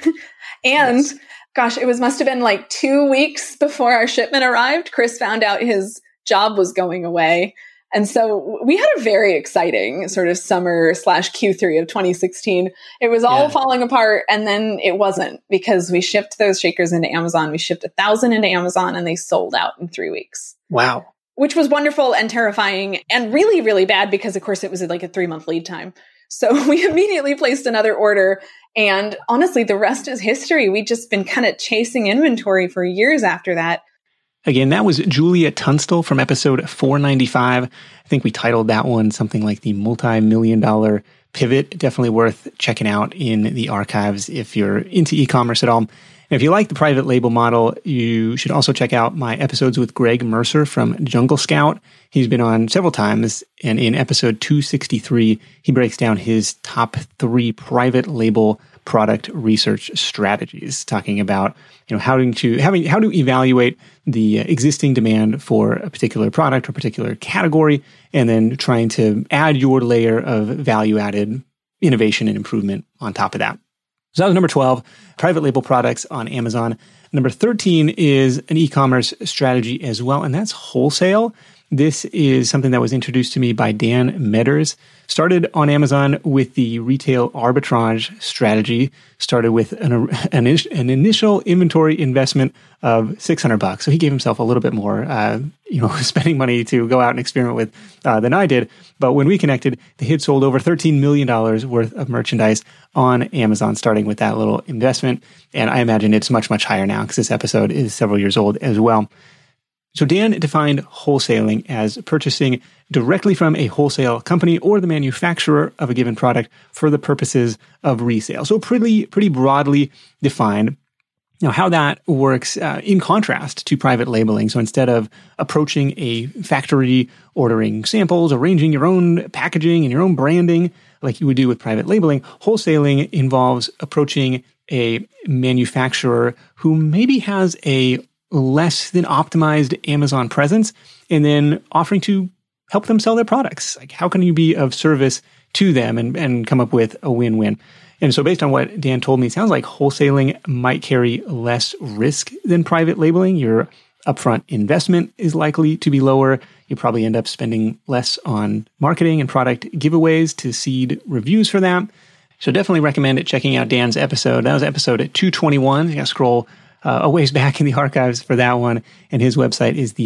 S7: And gosh, it must have been like 2 weeks before our shipment arrived. Chris found out his job was going away. And so we had a very exciting sort of summer/Q3 of 2016. It was all falling apart. And then it wasn't, because we shipped those shakers into Amazon. We shipped 1,000 into Amazon, and they sold out in 3 weeks.
S1: Wow.
S7: Which was wonderful and terrifying and really, really bad, because of course it was like a 3-month lead time. So we immediately placed another order. And honestly, the rest is history. We've just been kind of chasing inventory for years after that.
S1: Again, that was Julia Tunstall from episode 495. I think we titled that one something like the multi-million-dollar pivot. Definitely worth checking out in the archives if you're into e-commerce at all. And if you like the private label model, you should also check out my episodes with Greg Mercer from Jungle Scout. He's been on several times, and in episode 263, he breaks down his top 3 private label product research strategies, talking about how to evaluate the existing demand for a particular product or particular category, and then trying to add your layer of value-added innovation and improvement on top of that. So that was number 12, private label products on Amazon. Number 13 is an e-commerce strategy as well, and that's wholesale. This is something that was introduced to me by Dan Medders. Started on Amazon with the retail arbitrage strategy. Started with an initial inventory investment of $600. So he gave himself a little bit more, spending money to go out and experiment with than I did. But when we connected, he had sold over $13 million worth of merchandise on Amazon, starting with that little investment. And I imagine it's much, much higher now, because this episode is several years old as well. So Dan defined wholesaling as purchasing directly from a wholesale company or the manufacturer of a given product for the purposes of resale. So pretty broadly defined. Now, how that works in contrast to private labeling. So instead of approaching a factory, ordering samples, arranging your own packaging and your own branding like you would do with private labeling, wholesaling involves approaching a manufacturer who maybe has a less than optimized Amazon presence, and then offering to help them sell their products. Like, how can you be of service to them and come up with a win-win? And so based on what Dan told me, it sounds like wholesaling might carry less risk than private labeling. Your upfront investment is likely to be lower. You probably end up spending less on marketing and product giveaways to seed reviews for that. So definitely recommend checking out Dan's episode. That was episode 221. You got to scroll a ways back in the archives for that one. And his website is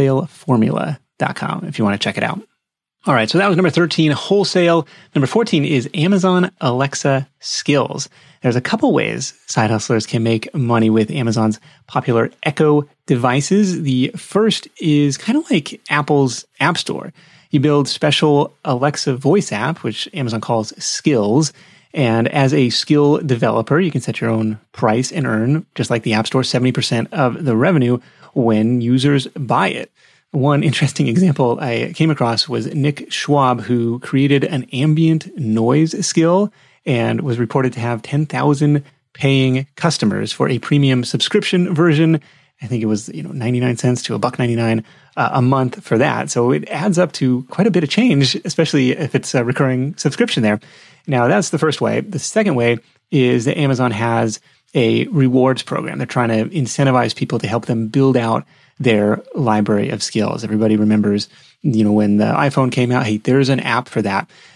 S1: thewholesaleformula.com if you want to check it out. All right, so that was number 13, wholesale. Number 14 is Amazon Alexa Skills. There's a couple ways side hustlers can make money with Amazon's popular Echo devices. The first is kind of like Apple's App Store. You build special Alexa voice app, which Amazon calls Skills. And as a skill developer, you can set your own price and earn, just like the App Store, 70% of the revenue when users buy it. One interesting example I came across was Nick Schwab, who created an ambient noise skill and was reported to have 10,000 paying customers for a premium subscription version. I think it was 99 cents to $1.99 a month for that. So it adds up to quite a bit of change, especially if it's a recurring subscription there. Now, that's the first way. The second way is that Amazon has a rewards program. They're trying to incentivize people to help them build out their library of skills. Everybody remembers, when the iPhone came out, hey, there's an app for that.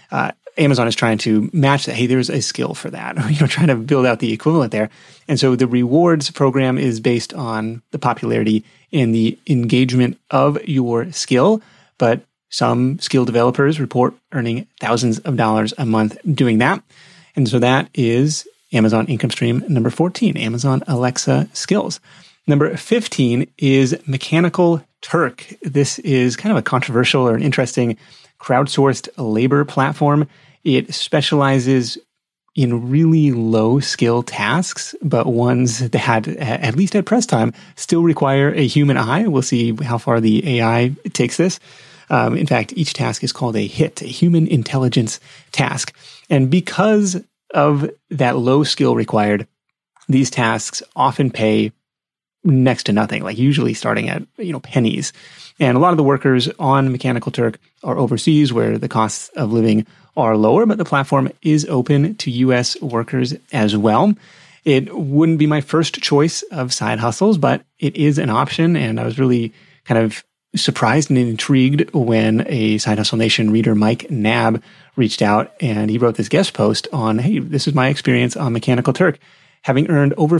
S1: Amazon is trying to match that. Hey, there's a skill for that. Trying to build out the equivalent there. And so the rewards program is based on the popularity and the engagement of your skill. But some skill developers report earning thousands of dollars a month doing that. And so that is Amazon income stream number 14, Amazon Alexa skills. Number 15 is Mechanical Turk. This is kind of a controversial or an interesting crowdsourced labor platform. It specializes in really low skill tasks, but ones that, at least at press time, still require a human eye. We'll see how far the AI takes this. In fact, each task is called a HIT, a human intelligence task. And because of that low skill required, these tasks often pay next to nothing, like usually starting at pennies. And a lot of the workers on Mechanical Turk are overseas where the costs of living are lower, but the platform is open to U.S. workers as well. It wouldn't be my first choice of side hustles, but it is an option. And I was really kind of surprised and intrigued when a Side Hustle Nation reader, Mike Nab, reached out and he wrote this guest post on, hey, this is my experience on Mechanical Turk, having earned over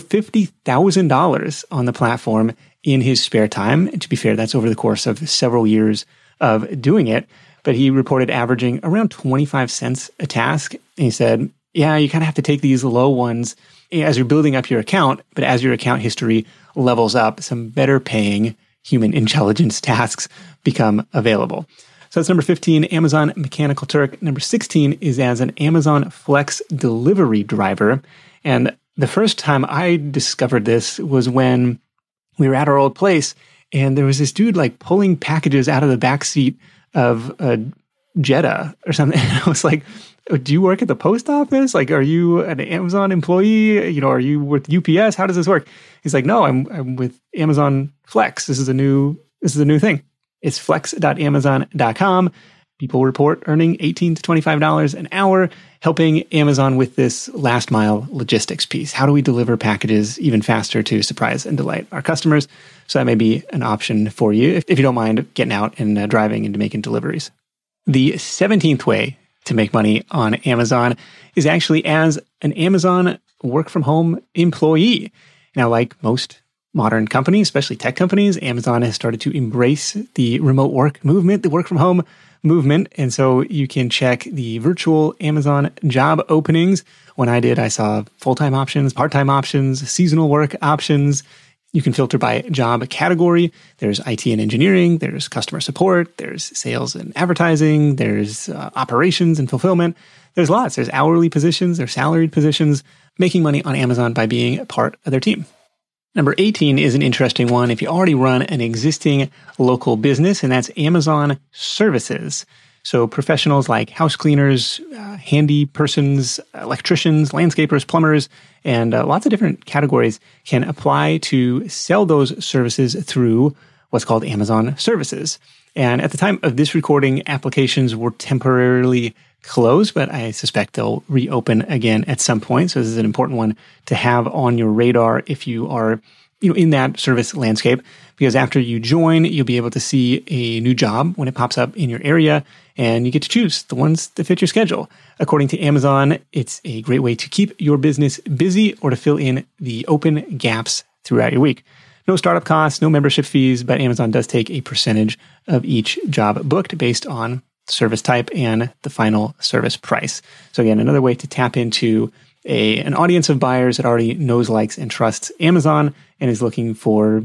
S1: $50,000 on the platform in his spare time. And to be fair, that's over the course of several years of doing it. But he reported averaging around 25 cents a task. And he said, yeah, you kind of have to take these low ones as you're building up your account. But as your account history levels up, some better paying human intelligence tasks become available. So that's number 15, Amazon Mechanical Turk. Number 16 is as an Amazon Flex delivery driver. And the first time I discovered this was when we were at our old place and there was this dude like pulling packages out of the back seat of a Jetta or something. And I was like, do you work at the post office? Like, are you an Amazon employee? Are you with UPS? How does this work? He's like, no, I'm with Amazon Flex. This is a new thing. It's flex.amazon.com. People report earning $18 to $25 an hour, helping Amazon with this last mile logistics piece. How do we deliver packages even faster to surprise and delight our customers? So that may be an option for you if you don't mind getting out and driving and making deliveries. The 17th way to make money on Amazon is actually as an Amazon work from home employee. Now, like most modern companies, especially tech companies, Amazon has started to embrace the remote work movement, the work from home movement. And so you can check the virtual Amazon job openings. When I did, I saw full-time options, part-time options, seasonal work options. You can filter by job category. There's IT and engineering. There's customer support. There's sales and advertising. There's operations and fulfillment. There's lots. There's hourly positions. There's salaried positions. Making money on Amazon by being a part of their team. Number 18 is an interesting one if you already run an existing local business, and that's Amazon Services. So professionals like house cleaners, handy persons, electricians, landscapers, plumbers, and lots of different categories can apply to sell those services through what's called Amazon Services. And at the time of this recording, applications were temporarily closed, but I suspect they'll reopen again at some point. So this is an important one to have on your radar if you are, in that service landscape, because after you join, you'll be able to see a new job when it pops up in your area, and you get to choose the ones that fit your schedule. According to Amazon, it's a great way to keep your business busy or to fill in the open gaps throughout your week. No startup costs, no membership fees, but Amazon does take a percentage of each job booked based on service type and the final service price. So again, another way to tap into an audience of buyers that already knows, likes, and trusts Amazon and is looking for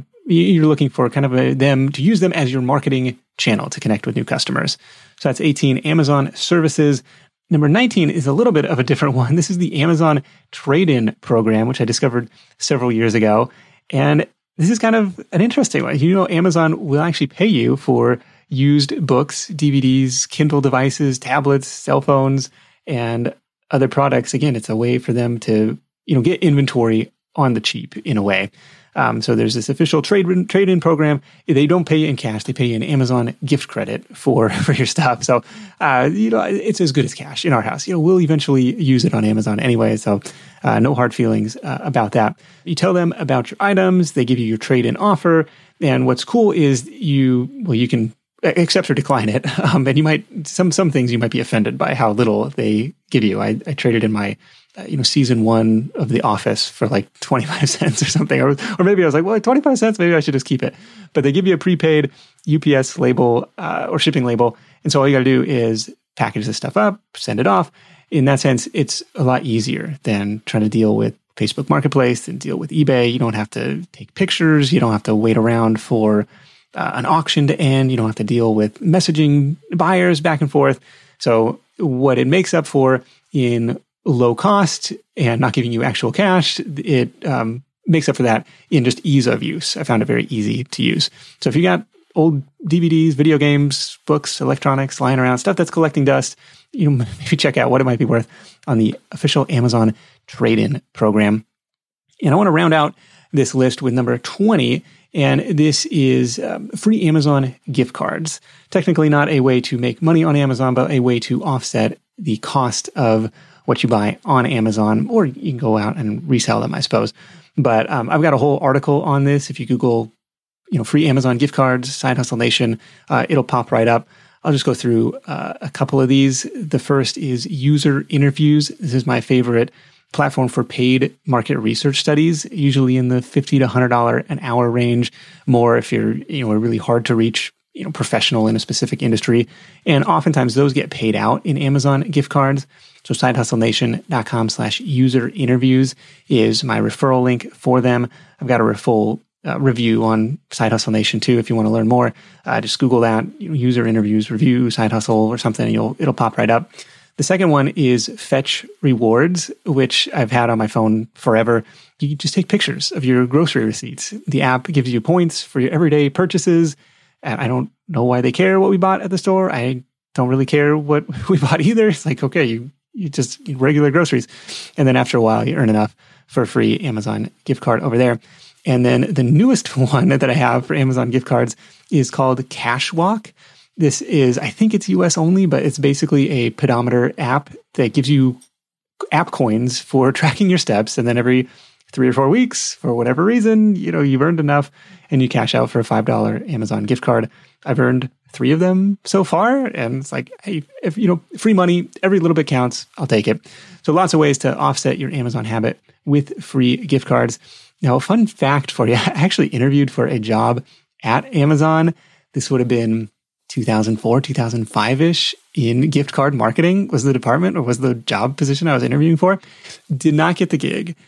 S1: kind of them to use them as your marketing channel to connect with new customers. So that's 18, Amazon Services. Number 19 is a little bit of a different one. This is the Amazon Trade-In program, which I discovered several years ago. And this is kind of an interesting one. Amazon will actually pay you for used books, DVDs, Kindle devices, tablets, cell phones, and other products. Again, it's a way for them to, get inventory on the cheap in a way. So there's this official trade-in program. They don't pay you in cash. They pay you an Amazon gift credit for your stuff. So, it's as good as cash in our house. We'll eventually use it on Amazon anyway. So no hard feelings about that. You tell them about your items. They give you your trade-in offer. And what's cool is you can accept or decline it. And you might, some things you might be offended by how little they give you. I traded in my, season 1 of The Office for like 25 cents or something. Or maybe I was like, well, 25 cents, maybe I should just keep it. But they give you a prepaid UPS label or shipping label. And so all you got to do is package this stuff up, send it off. In that sense, it's a lot easier than trying to deal with Facebook Marketplace and deal with eBay. You don't have to take pictures. You don't have to wait around for an auction to end. You don't have to deal with messaging buyers back and forth. So what it makes up for in low cost and not giving you actual cash, it makes up for that in just ease of use. I found it very easy to use. So if you got old DVDs, video games, books, electronics lying around, stuff that's collecting dust, maybe check out what it might be worth on the official Amazon trade-in program. And I want to round out this list with number 20. And this is free Amazon gift cards. Technically not a way to make money on Amazon, but a way to offset the cost of what you buy on Amazon, or you can go out and resell them, I suppose. But I've got a whole article on this. If you Google, free Amazon gift cards, Side Hustle Nation, it'll pop right up. I'll just go through a couple of these. The first is User Interviews. This is my favorite platform for paid market research studies, usually in the $50 to $100 an hour range, more if you're, a really hard to reach, professional in a specific industry. And oftentimes those get paid out in Amazon gift cards. So sidehustlenation.com/user interviews is my referral link for them. I've got a full review on Side Hustle Nation too. If you want to learn more, just Google that, user interviews, review Side Hustle or something, and it'll pop right up. The second one is Fetch Rewards, which I've had on my phone forever. You just take pictures of your grocery receipts. The app gives you points for your everyday purchases. I don't know why they care what we bought at the store. I don't really care what we bought either. It's like, okay, you just regular groceries. And then after a while, you earn enough for a free Amazon gift card over there. And then the newest one that I have for Amazon gift cards is called Cashwalk. This is, I think it's US only, but it's basically a pedometer app that gives you app coins for tracking your steps. And then every 3 or 4 weeks, for whatever reason, you've earned enough and you cash out for a $5 Amazon gift card. I've earned 3 of them so far. And it's like, hey, if, free money, every little bit counts, I'll take it. So lots of ways to offset your Amazon habit with free gift cards. Now, a fun fact for you, I actually interviewed for a job at Amazon. This would have been 2004, 2005-ish in gift card marketing was the department or was the job position I was interviewing for. Did not get the gig.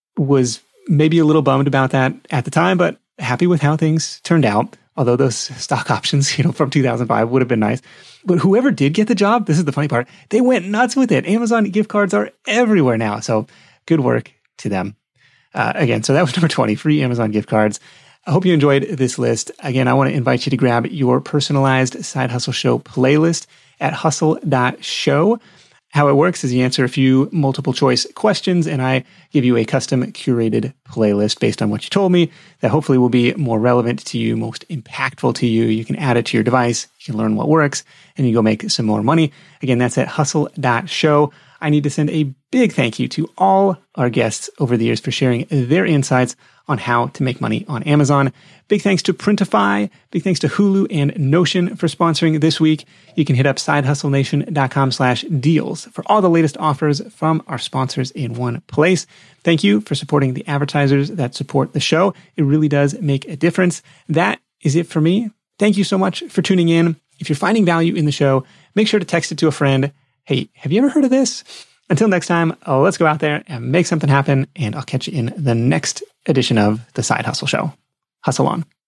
S1: Was maybe a little bummed about that at the time, but happy with how things turned out. Although those stock options, from 2005 would have been nice. But whoever did get the job, this is the funny part, they went nuts with it. Amazon gift cards are everywhere now. So good work to them. Again, so that was number 20, free Amazon gift cards. I hope you enjoyed this list. Again, I want to invite you to grab your personalized Side Hustle Show playlist at hustle.show. How it works is you answer a few multiple choice questions, and I give you a custom curated playlist based on what you told me that hopefully will be more relevant to you, most impactful to you. You can add it to your device, you can learn what works, and you go make some more money. Again, that's at hustle.show. I need to send a big thank you to all our guests over the years for sharing their insights on how to make money on Amazon. Big thanks to Printify. Big thanks to Hulu and Notion for sponsoring this week. You can hit up sidehustlenation.com/deals for all the latest offers from our sponsors in one place. Thank you for supporting the advertisers that support the show. It really does make a difference. That is it for me. Thank you so much for tuning in. If you're finding value in the show, make sure to text it to a friend. Hey, have you ever heard of this? Until next time, let's go out there and make something happen, and I'll catch you in the next edition of The Side Hustle Show. Hustle on.